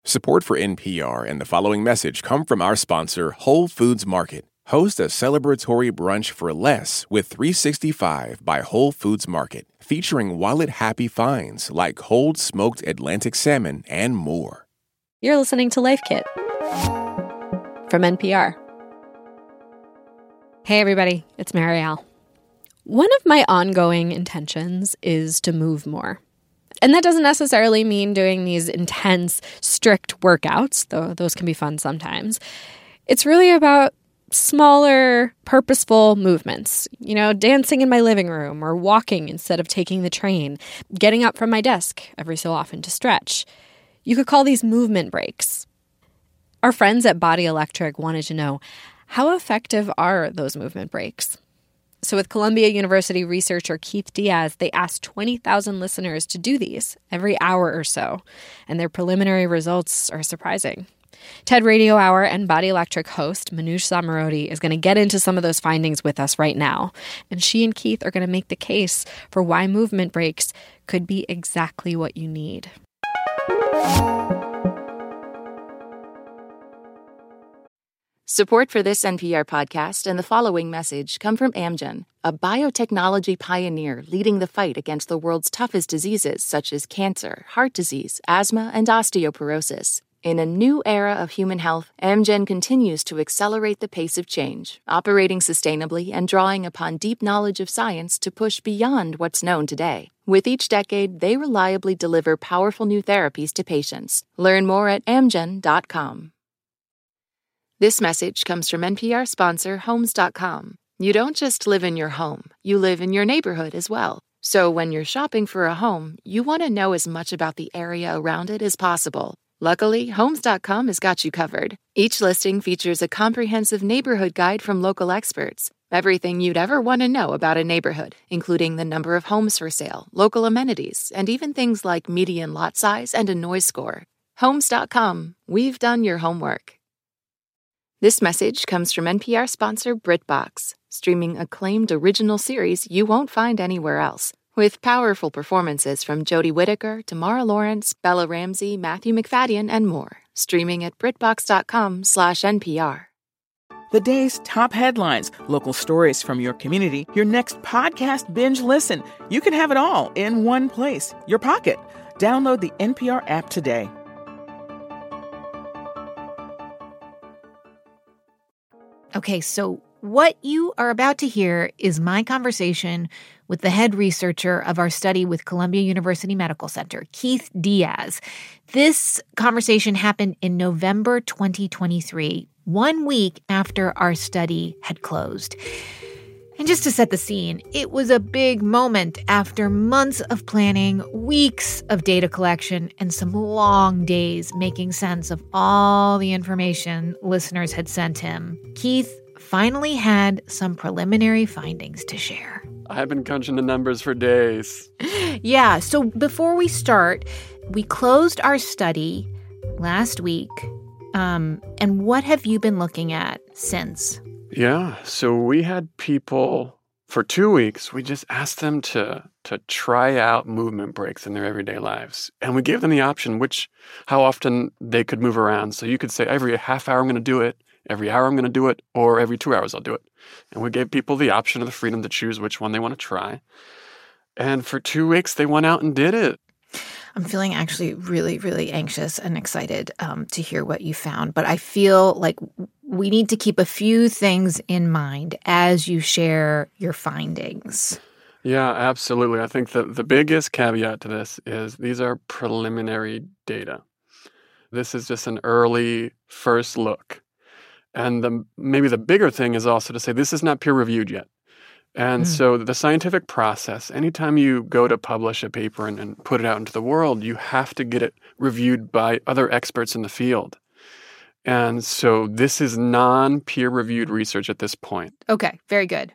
Support for NPR and the following message come from our sponsor, Whole Foods Market. Host a celebratory brunch for less with 365 by Whole Foods Market, featuring wallet-happy finds like cold smoked Atlantic salmon and more. You're listening to Life Kit from NPR. Hey, everybody, it's Marielle. One of my ongoing intentions is to move more. And that doesn't necessarily mean doing these intense, strict workouts, though those can be fun sometimes. It's really about smaller, purposeful movements. You know, dancing in my living room or walking instead of taking the train, getting up from my desk every so often to stretch. You could call these movement breaks. Our friends at Body Electric wanted to know, how effective are those movement breaks? So with Columbia University researcher Keith Diaz, they asked 20,000 listeners to do these every hour or so, and their preliminary results are surprising. TED Radio Hour and Body Electric host Manoush Zomorodi is going to get into some of those findings with us right now, and she and Keith are going to make the case for why movement breaks could be exactly what you need. Support for this NPR podcast and the following message come from Amgen, a biotechnology pioneer leading the fight against the world's toughest diseases such as cancer, heart disease, asthma, and osteoporosis. In a new era of human health, Amgen continues to accelerate the pace of change, operating sustainably and drawing upon deep knowledge of science to push beyond what's known today. With each decade, they reliably deliver powerful new therapies to patients. Learn more at amgen.com. This message comes from NPR sponsor Homes.com. You don't just live in your home, you live in your neighborhood as well. So when you're shopping for a home, you want to know as much about the area around it as possible. Luckily, Homes.com has got you covered. Each listing features a comprehensive neighborhood guide from local experts. Everything you'd ever want to know about a neighborhood, including the number of homes for sale, local amenities, and even things like median lot size and a noise score. Homes.com. We've done your homework. This message comes from NPR sponsor BritBox, streaming acclaimed original series you won't find anywhere else. With powerful performances from Jodie Whittaker, Tamara Lawrence, Bella Ramsey, Matthew McFadden, and more. Streaming at BritBox.com/NPR. The day's top headlines, local stories from your community, your next podcast binge listen. You can have it all in one place, your pocket. Download the NPR app today. Okay, so what you are about to hear is my conversation with the head researcher of our study with Columbia University Medical Center, Keith Diaz. This conversation happened in November 2023, 1 week after our study had closed. And just to set the scene, it was a big moment after months of planning, weeks of data collection, and some long days making sense of all the information listeners had sent him. Keith finally had some preliminary findings to share. I've been crunching the numbers for days. Yeah, so before we start, we closed our study last week. And what have you been looking at since? Yeah, so we had people for 2 weeks. We just asked them to try out movement breaks in their everyday lives. And we gave them the option how often they could move around. So you could say, every half hour I'm going to do it, every hour I'm going to do it, or every 2 hours I'll do it. And we gave people the option of the freedom to choose which one they want to try. And for 2 weeks, they went out and did it. I'm feeling actually really, really anxious and excited to hear what you found. But I feel like we need to keep a few things in mind as you share your findings. Yeah, absolutely. I think the biggest caveat to this is these are preliminary data. This is just an early first look. And maybe the bigger thing is also to say this is not peer-reviewed yet. And so the scientific process, anytime you go to publish a paper and put it out into the world, you have to get it reviewed by other experts in the field. And so this is non-peer-reviewed research at this point. Okay, very good.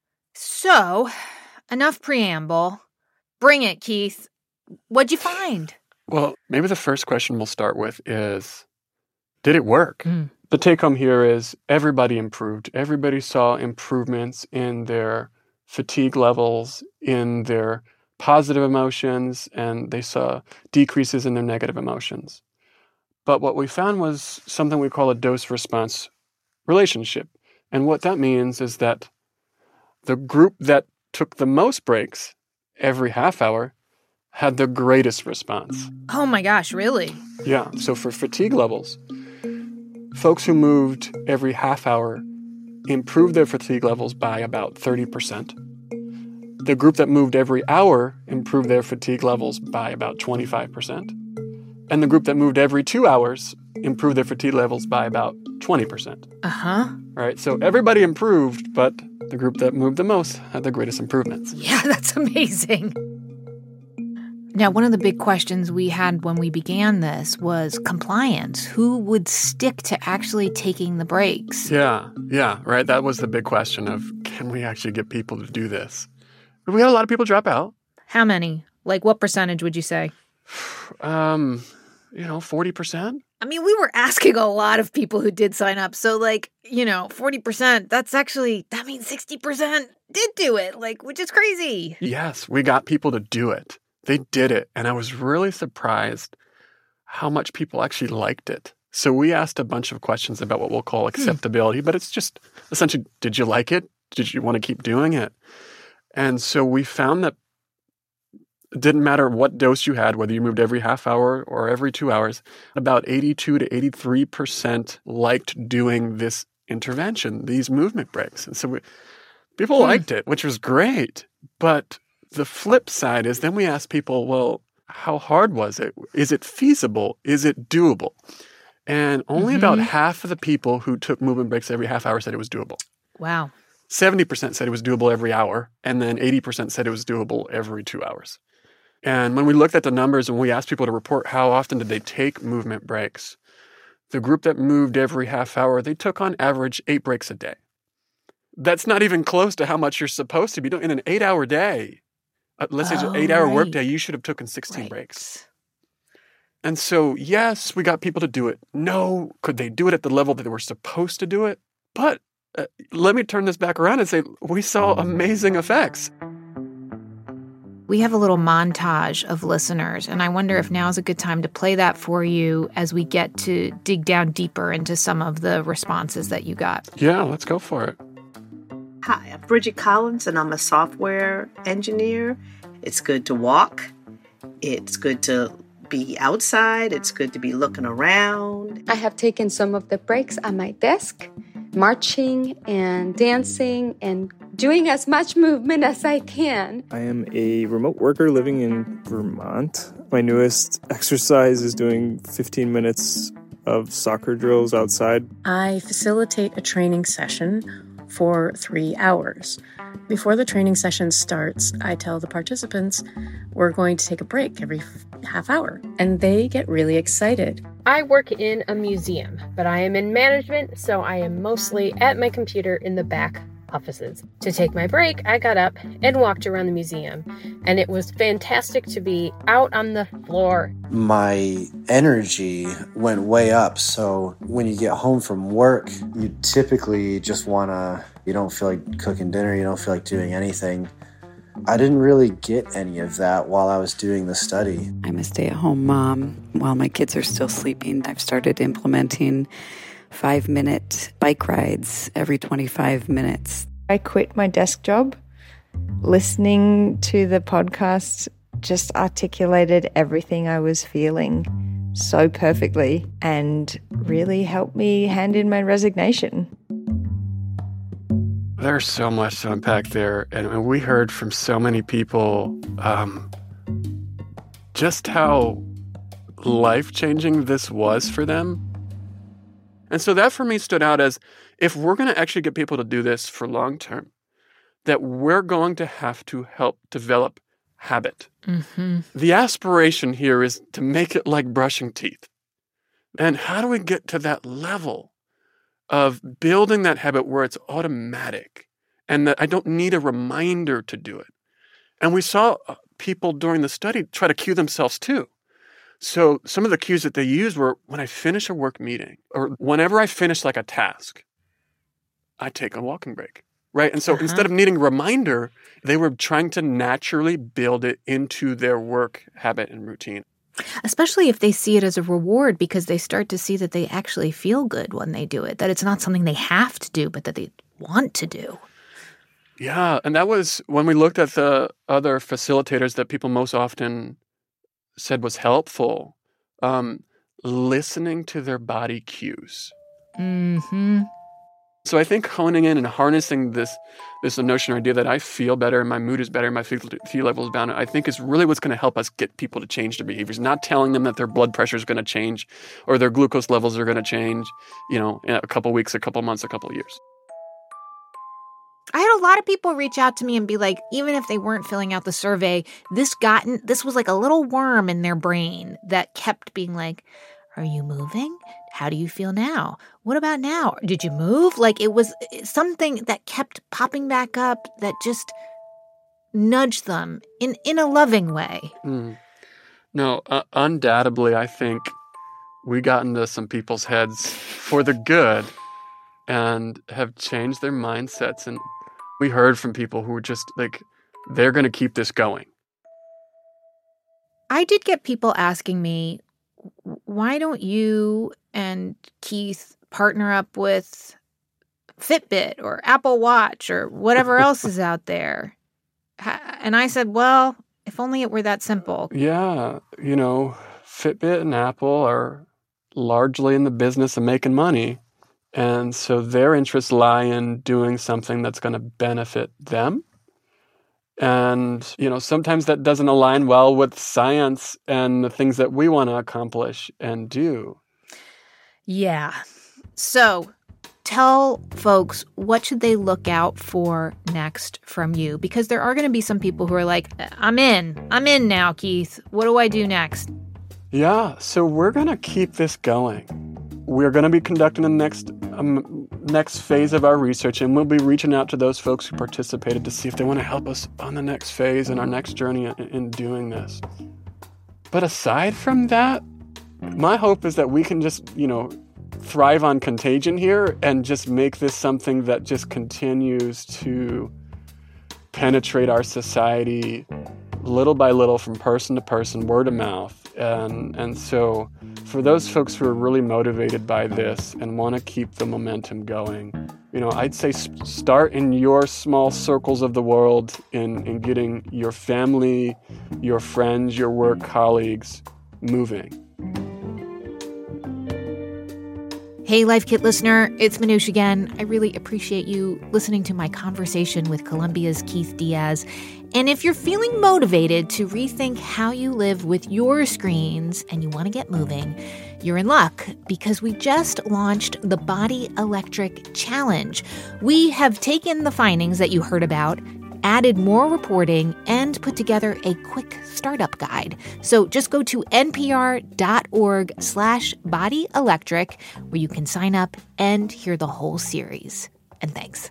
So, enough preamble. Bring it, Keith. What'd you find? Well, maybe the first question we'll start with is, did it work? The take home here is everybody improved. Everybody saw improvements in their fatigue levels, in their positive emotions, and they saw decreases in their negative emotions. But what we found was something we call a dose-response relationship. And what that means is that the group that took the most breaks every half hour had the greatest response. Oh my gosh, really? Yeah. So for fatigue levels, folks who moved every half hour improved their fatigue levels by about 30%. The group that moved every hour improved their fatigue levels by about 25%. And the group that moved every 2 hours improved their fatigue levels by about 20%. Uh-huh. Right? So everybody improved, but the group that moved the most had the greatest improvements. Yeah, that's amazing. Now, one of the big questions we had when we began this was compliance. Who would stick to actually taking the breaks? Yeah, right. That was the big question of, can we actually get people to do this? We had a lot of people drop out. How many? Like, what percentage would you say? 40%. I mean, we were asking a lot of people who did sign up. So, 40%, that means 60% did do it, which is crazy. Yes, we got people to do it. They did it. And I was really surprised how much people actually liked it. So we asked a bunch of questions about what we'll call acceptability, but it's just essentially, did you like it? Did you want to keep doing it? And so we found that it didn't matter what dose you had, whether you moved every half hour or every 2 hours, about 82 to 83% liked doing this intervention, these movement breaks. And so people liked it, which was great. But the flip side is then we asked people, well, how hard was it? Is it feasible? Is it doable? And only about half of the people who took movement breaks every half hour said it was doable. Wow. 70% said it was doable every hour, and then 80% said it was doable every 2 hours. And when we looked at the numbers and we asked people to report how often did they take movement breaks, the group that moved every half hour, they took on average 8 breaks a day. That's not even close to how much you're supposed to be doing in an 8-hour day. Let's say it's an 8-hour workday, you should have taken 16 breaks. And so, yes, we got people to do it. No, could they do it at the level that they were supposed to do it? But let me turn this back around and say we saw amazing effects. We have a little montage of listeners, and I wonder if now is a good time to play that for you as we get to dig down deeper into some of the responses that you got. Yeah, let's go for it. Hi, I'm Bridget Collins, and I'm a software engineer. It's good to walk. It's good to be outside. It's good to be looking around. I have taken some of the breaks at my desk, marching and dancing and doing as much movement as I can. I am a remote worker living in Vermont. My newest exercise is doing 15 minutes of soccer drills outside. I facilitate a training session for 3 hours. Before the training session starts, I tell the participants we're going to take a break every half hour, and they get really excited. I work in a museum, but I am in management, so I am mostly at my computer in the back offices. To take my break, I got up and walked around the museum, and it was fantastic to be out on the floor. My energy went way up, so when you get home from work, you typically just you don't feel like cooking dinner, you don't feel like doing anything. I didn't really get any of that while I was doing the study. I'm a stay-at-home mom. While my kids are still sleeping, I've started implementing 5-minute bike rides every 25 minutes. I quit my desk job. Listening to the podcast just articulated everything I was feeling so perfectly and really helped me hand in my resignation. There's so much to unpack there. And we heard from so many people just how life-changing this was for them. And so that for me stood out as, if we're going to actually get people to do this for long term, that we're going to have to help develop habit. Mm-hmm. The aspiration here is to make it like brushing teeth. And how do we get to that level of building that habit where it's automatic and that I don't need a reminder to do it? And we saw people during the study try to cue themselves too. So some of the cues that they used were, when I finish a work meeting or whenever I finish like a task, I take a walking break, right? And so instead of needing a reminder, they were trying to naturally build it into their work habit and routine. Especially if they see it as a reward, because they start to see that they actually feel good when they do it, that it's not something they have to do, but that they want to do. Yeah, and that was when we looked at the other facilitators that people most often said was helpful, listening to their body cues. Mm-hmm. So I think honing in and harnessing this notion or idea that I feel better, my mood is better, my feel level is better, I think is really what's going to help us get people to change their behaviors. Not telling them that their blood pressure is going to change or their glucose levels are going to change, in a couple weeks, a couple months, a couple years. I had a lot of people reach out to me and be like, even if they weren't filling out the survey, this was like a little worm in their brain that kept being like, are you moving? How do you feel now? What about now? Did you move? Like, it was something that kept popping back up that just nudged them in a loving way. No, undoubtedly, I think we got into some people's heads for the good and have changed their mindsets. And we heard from people who were just like, they're going to keep this going. I did get people asking me, why don't you and Keith partner up with Fitbit or Apple Watch or whatever else is out there? And I said, well, if only it were that simple. Yeah, Fitbit and Apple are largely in the business of making money. And so their interests lie in doing something that's going to benefit them. And, sometimes that doesn't align well with science and the things that we want to accomplish and do. Yeah. So tell folks, what should they look out for next from you? Because there are going to be some people who are like, I'm in now, Keith. What do I do next? Yeah, so we're going to keep this going. We're going to be conducting the next phase of our research, and we'll be reaching out to those folks who participated to see if they want to help us on the next phase and our next journey in doing this. But aside from that, my hope is that we can just, thrive on contagion here and just make this something that just continues to penetrate our society little by little, from person to person, word of mouth. And so for those folks who are really motivated by this and want to keep the momentum going, I'd say start in your small circles of the world in getting your family, your friends, your work colleagues moving. Hey, Life Kit listener, it's Manoush again. I really appreciate you listening to my conversation with Columbia's Keith Diaz. And if you're feeling motivated to rethink how you live with your screens and you want to get moving, you're in luck, because we just launched the Body Electric Challenge. We have taken the findings that you heard about, added more reporting, and put together a quick startup guide. So just go to npr.org/bodyelectric, where you can sign up and hear the whole series. And thanks.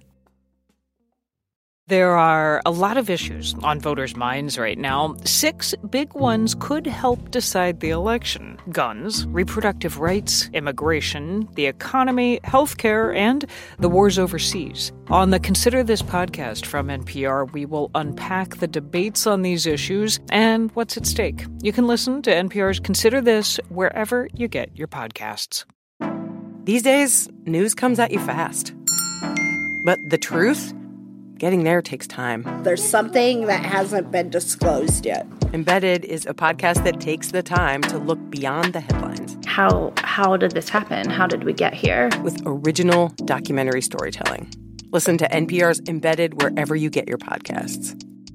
There are a lot of issues on voters' minds right now. 6 big ones could help decide the election: guns, reproductive rights, immigration, the economy, healthcare, and the wars overseas. On the Consider This podcast from NPR, we will unpack the debates on these issues and what's at stake. You can listen to NPR's Consider This wherever you get your podcasts. These days, news comes at you fast. But the truth? Getting there takes time. There's something that hasn't been disclosed yet. Embedded is a podcast that takes the time to look beyond the headlines. How did this happen? How did we get here? With original documentary storytelling. Listen to NPR's Embedded wherever you get your podcasts.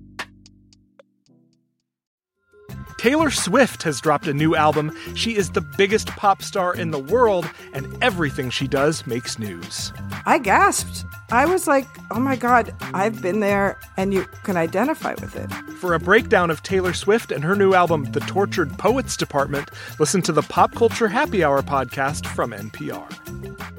Taylor Swift has dropped a new album. She is the biggest pop star in the world, and everything she does makes news. I gasped. I was like, oh my God, I've been there, and you can identify with it. For a breakdown of Taylor Swift and her new album, The Tortured Poets Department, listen to the Pop Culture Happy Hour podcast from NPR.